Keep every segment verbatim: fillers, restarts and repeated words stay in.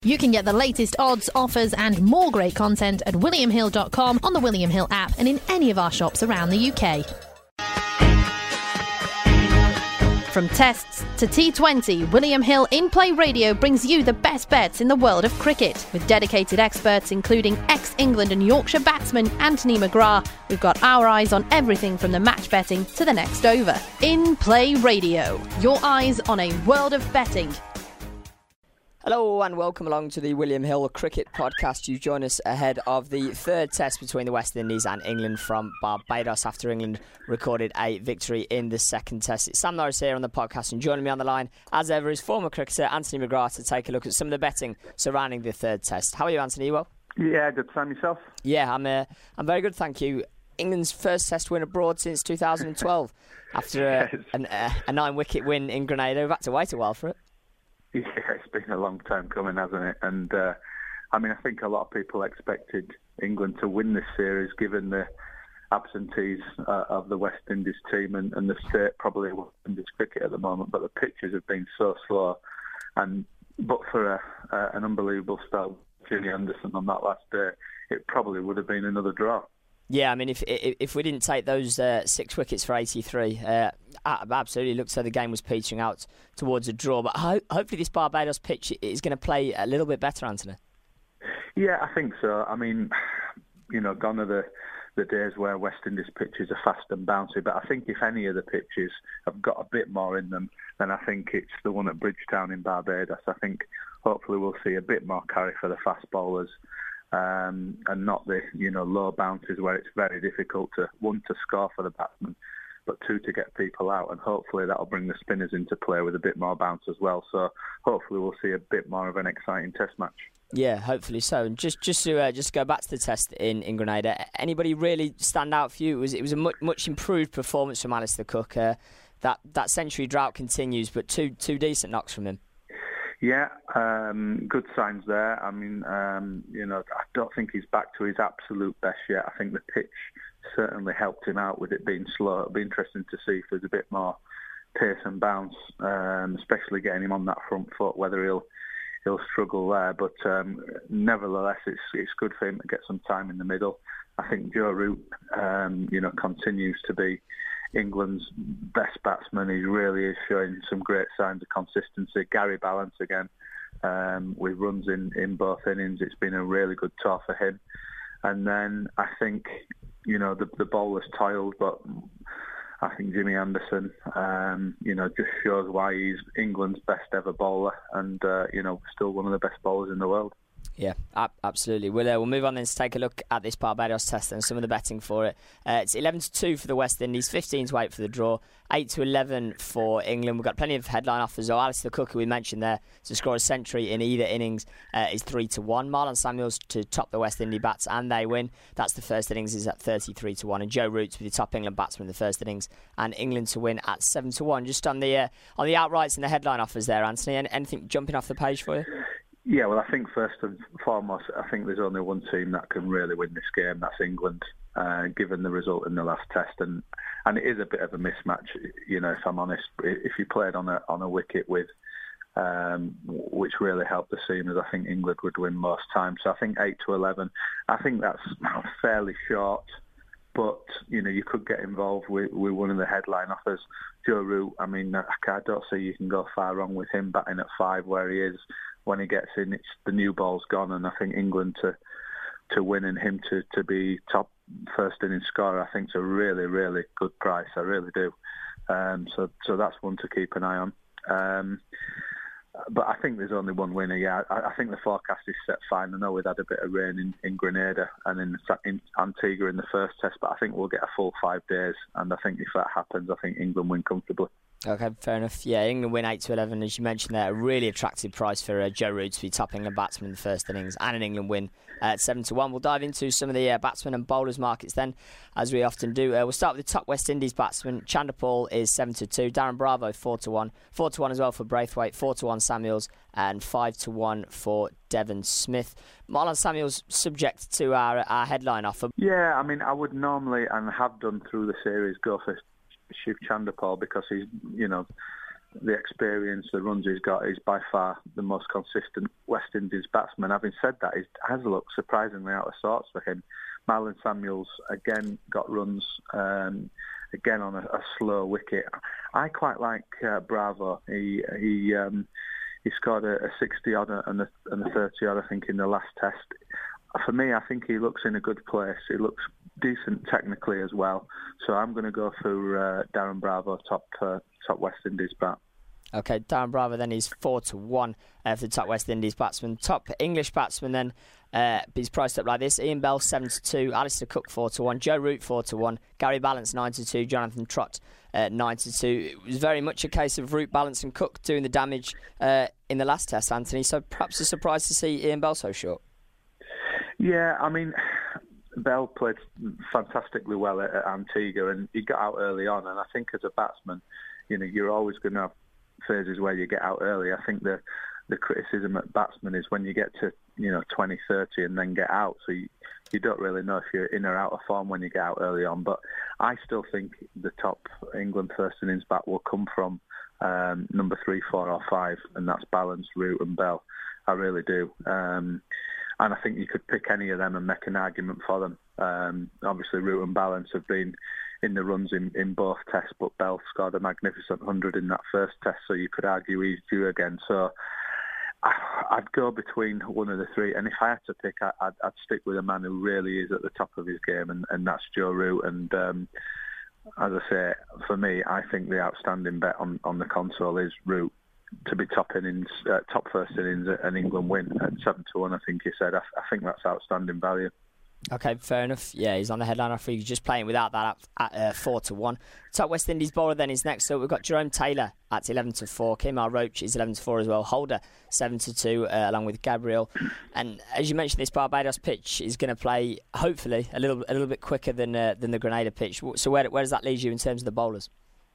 You can get the latest odds, offers and more great content at william hill dot com, on the William Hill app and in any of our shops around the U K. From tests to T twenty, William Hill In-Play Radio brings you the best bets in the world of cricket. With dedicated experts including ex-England and Yorkshire batsman Anthony McGrath, we've got our eyes on everything from the match betting to the next over. In-Play Radio, your eyes on a world of betting. Hello and welcome along to the William Hill Cricket Podcast. You join us ahead of the third test between the West Indies and England from Barbados after England recorded a victory in the second test. It's Sam Norris here on the podcast, and joining me on the line, as ever, is former cricketer Anthony McGrath to take a look at some of the betting surrounding the third test. How are you, Anthony? You well? Yeah, good. Sam, yourself? Yeah, I'm uh, I'm very good, thank you. England's first test win abroad since two thousand twelve. After a, yes. an, uh, a nine-wicket win in Grenada. We've had to wait a while for it. Yeah, it's been a long time coming, hasn't it? And, uh, I mean, I think a lot of people expected England to win this series, given the absentees uh, of the West Indies team and, and the state probably of West Indies cricket at the moment. But the pitches have been so slow. And but for a, uh, an unbelievable start, Jimmy Anderson on that last day, it probably would have been another draw. Yeah, I mean, if if, if we didn't take those uh, six wickets for eighty-three, uh, absolutely looked so the game was petering out towards a draw. But ho- hopefully this Barbados pitch is going to play a little bit better, Anthony. Yeah, I think so. I mean, you know, gone are the, the days where West Indies pitches are fast and bouncy. But I think if any of the pitches have got a bit more in them, then I think it's the one at Bridgetown in Barbados. I think hopefully we'll see a bit more carry for the fast bowlers. Um, and not the you know low bounces where it's very difficult to one to score for the batsman, but two to get people out, and hopefully that'll bring the spinners into play with a bit more bounce as well. So hopefully we'll see a bit more of an exciting Test match. Yeah, hopefully so. And just just to uh, just go back to the Test in, in Grenada, anybody really stand out for you? It was it was a much, much improved performance from Alistair Cook. Uh, that that century drought continues, but two two decent knocks from him. Yeah, um, good signs there. I mean, um, you know, I don't think he's back to his absolute best yet. I think the pitch certainly helped him out with it being slow. It'll be interesting to see if there's a bit more pace and bounce, um, especially getting him on that front foot, whether he'll he'll struggle there. But um, nevertheless, it's it's good for him to get some time in the middle. I think Joe Root, um, you know, continues to be England's best batsman. He really is showing some great signs of consistency. Gary Balance again, um, with runs in, in both innings. It's been a really good tour for him. And then I think, you know, the, the bowler's toiled, but I think Jimmy Anderson, um, you know, just shows why he's England's best ever bowler and, uh, you know, still one of the best bowlers in the world. Yeah, absolutely. We'll, uh, we'll move on then to take a look at this Barbados Test and some of the betting for it. Uh, it's eleven to two for the West Indies, fifteen to eight for the draw, eight to eleven for England. We've got plenty of headline offers. So Alistair Cook, who we mentioned there, to score a century in either innings uh, is three to one. Marlon Samuels to top the West Indies bats and they win. That's the first innings is at thirty-three to one. And Joe Root to be the top England batsman in the first innings and England to win at seven to one. Just on the uh, on the outrights and the headline offers there, Anthony, anything jumping off the page for you? Yeah, well, I think first and foremost, I think there's only one team that can really win this game. That's England, uh, given the result in the last test, and and it is a bit of a mismatch. You know, if I'm honest, if you played on a on a wicket with, um, which really helped the seamers, I think England would win most times. So I think eight to eleven. I think that's fairly short, but you know, you could get involved with, with one of the headline offers. Joe Root, I mean, I don't see you can go far wrong with him batting at five where he is. When he gets in, it's the new ball's gone, and I think England to to win and him to, to be top first inning scorer, I think is a really, really good price. I really do. Um, so so that's one to keep an eye on. Um, but I think there's only one winner. Yeah, I, I think the forecast is set fine. I know we've had a bit of rain in, in Grenada and in, in Antigua in the first test, but I think we'll get a full five days. And I think if that happens, I think England win comfortably. Okay, fair enough. Yeah, England win eight to eleven, as you mentioned there. A really attractive price for uh, Joe Root to be top England batsman in the first innings, and an England win at seven to one. We'll dive into some of the uh, batsmen and bowlers markets then, as we often do. Uh, we'll start with the top West Indies batsman. Chanderpaul is seven to two. Darren Bravo four to one. four to one as well for Braithwaite. four to one Samuels, and five to one for Devon Smith. Marlon Samuels subject to our our headline offer. Yeah, I mean, I would normally, and have done through the series, go for Shiv Chanderpaul because he's, you know, the experience, the runs he's got, he's by far the most consistent West Indies batsman. Having said that, he has looked surprisingly out of sorts for him. Marlon Samuels again got runs, um, again on a, a slow wicket. I quite like uh, Bravo. He he um, he scored a, a sixty odd and a, and a thirty odd, I think, in the last test. For me, I think he looks in a good place. He looks decent technically as well. So I'm going to go for uh, Darren Bravo, top uh, top West Indies bat. Okay, Darren Bravo then is four to one uh, for the top West Indies batsman. Top English batsman then uh, is priced up like this: Ian Bell seven to two, Alistair Cook four to one, Joe Root four to one, Gary Ballance nine to two, Jonathan Trott uh, nine to two. It was very much a case of Root, Ballance, and Cook doing the damage uh, in the last test, Anthony. So perhaps a surprise to see Ian Bell so short. Yeah, I mean, Bell played fantastically well at, at Antigua, and he got out early on. And I think as a batsman, you know, you're always going to have phases where you get out early. I think the the criticism at batsmen is when you get to, you know, twenty, thirty and then get out. So you, you don't really know if you're in or out of form when you get out early on. But I still think the top England first innings bat will come from um, number three, four or five, and that's Ballance, Root and Bell. I really do. Um, and I think you could pick any of them and make an argument for them. Um, obviously, Root and Ballance have been in the runs in, in both tests, but Bell scored a magnificent one hundred in that first test, so you could argue he's due again. So I'd go between one of the three, and if I had to pick, I'd, I'd stick with a man who really is at the top of his game, and, and that's Joe Root. And um, as I say, for me, I think the outstanding bet on, on the console is Root to be top innings, uh, top first innings, and England win at seven to one. I think you said. I, I think that's outstanding value. Okay, fair enough. Yeah, he's on the headline offer. He's just playing without that at, at uh, four to one. Top West Indies bowler then is next. So we've got Jerome Taylor at eleven to four. Kemar Roach is eleven to four as well. Holder seven to two, uh, along with Gabriel. And as you mentioned, this Barbados pitch is going to play hopefully a little a little bit quicker than uh, than the Grenada pitch. So where where does that leave you in terms of the bowlers?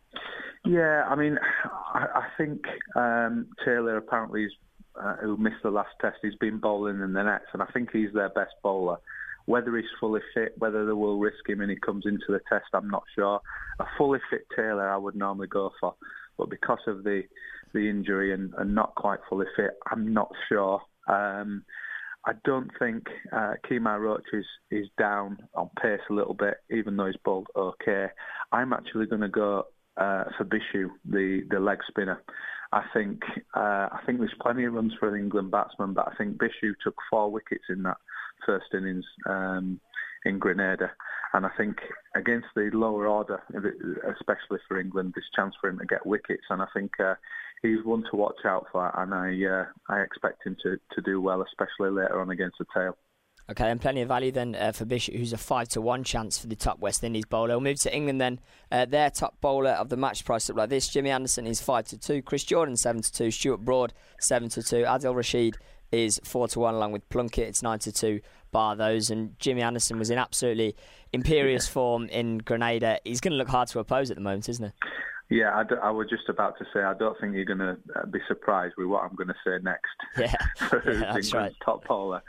Yeah, I mean, I, I think um, Taylor apparently is, uh, who missed the last test, he's been bowling in the nets, and I think he's their best bowler. Whether he's fully fit, whether they will risk him and he comes into the test, I'm not sure. A fully fit Taylor I would normally go for, but because of the the injury and, and not quite fully fit, I'm not sure. Um, I don't think uh, Kemar Roach is, is down on pace a little bit, even though he's bowled okay. I'm actually going to go uh, for Bishu, the, the leg spinner. I think uh, I think there's plenty of runs for an England batsman, but I think Bishu took four wickets in that first innings um, in Grenada, and I think against the lower order, especially for England, there's chance for him to get wickets, and I think uh, he's one to watch out for, and I uh, I expect him to, to do well, especially later on against the tail. Okay, and plenty of value then uh, for Bishop, who's a five to one chance for the top West Indies bowler. We'll move to England then. Uh, their top bowler of the match price up like this: Jimmy Anderson is five to two, Chris Jordan seven to two, Stuart Broad seven to two, Adil Rashid is four to one, along with Plunkett. It's nine to two, bar those. And Jimmy Anderson was in absolutely imperious yeah. form in Grenada. He's going to look hard to oppose at the moment, isn't he? Yeah, I, d- I was just about to say, I don't think you're going to be surprised with what I'm going to say next. Yeah, for yeah that's England's right. top bowler.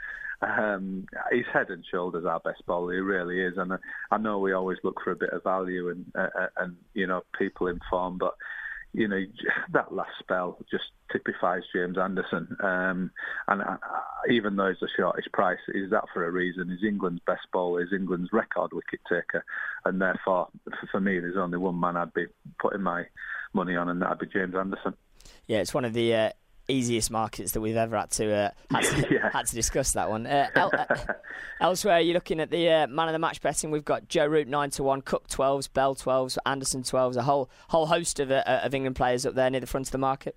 Um, he's head and shoulders our best bowler. He really is, and I, I know we always look for a bit of value and uh, and you know people in form, but you know that last spell just typifies James Anderson. Um, and uh, even though he's the shortest price, is that for a reason? He's England's best bowler. He's England's record wicket taker, and therefore for me, there's only one man I'd be putting my money on, and that'd be James Anderson. Yeah, it's one of the Uh... easiest markets that we've ever had to uh, had, to, yeah. had to discuss that one. Uh, el- uh, elsewhere, you're looking at the uh, man of the match betting. We've got Joe Root nine to one, Cook twelves, Bell twelves, Anderson twelves, a whole whole host of uh, of England players up there near the front of the market.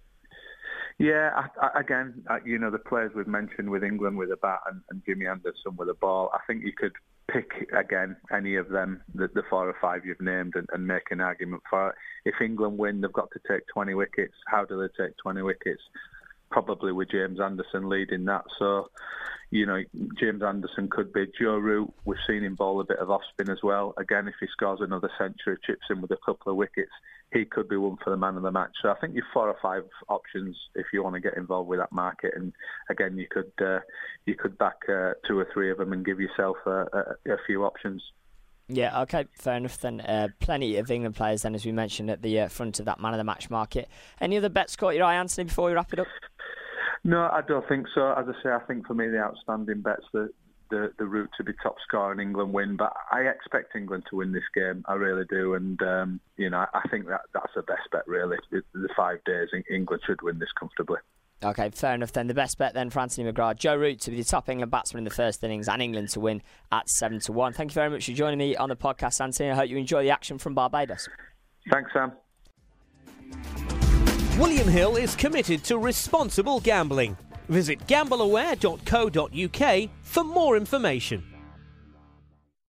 Yeah, I, I, again, uh, you know the players we've mentioned with England with a bat and, and Jimmy Anderson with a ball. I think you could pick again any of them, the, the four or five you've named, and, and make an argument for it. If England win, they've got to take twenty wickets. How do they take twenty wickets? Probably with James Anderson leading that. So, you know, James Anderson could be. Joe Root, we've seen him bowl a bit of off-spin as well. Again, if he scores another century, chips in with a couple of wickets, he could be one for the man of the match. So I think you've four or five options if you want to get involved with that market. And again, you could uh, you could back uh, two or three of them and give yourself a, a, a few options. Yeah, okay, fair enough then. Uh, plenty of England players then, as we mentioned, at the uh, front of that man of the match market. Any other bets caught your eye, Anthony, before we wrap it up? No, I don't think so. As I say, I think for me the outstanding bet's the, the, the route to be top scorer and England win. But I expect England to win this game. I really do. And, um, you know, I think that that's the best bet, really. The, the five days, England should win this comfortably. Okay, fair enough then. The best bet then for Anthony McGrath, Joe Root to be the top England batsman in the first innings and England to win at seven to one. Thank you very much for joining me on the podcast, Anthony. I hope you enjoy the action from Barbados. Thanks, Sam. William Hill is committed to responsible gambling. Visit gamble aware dot co dot uk for more information.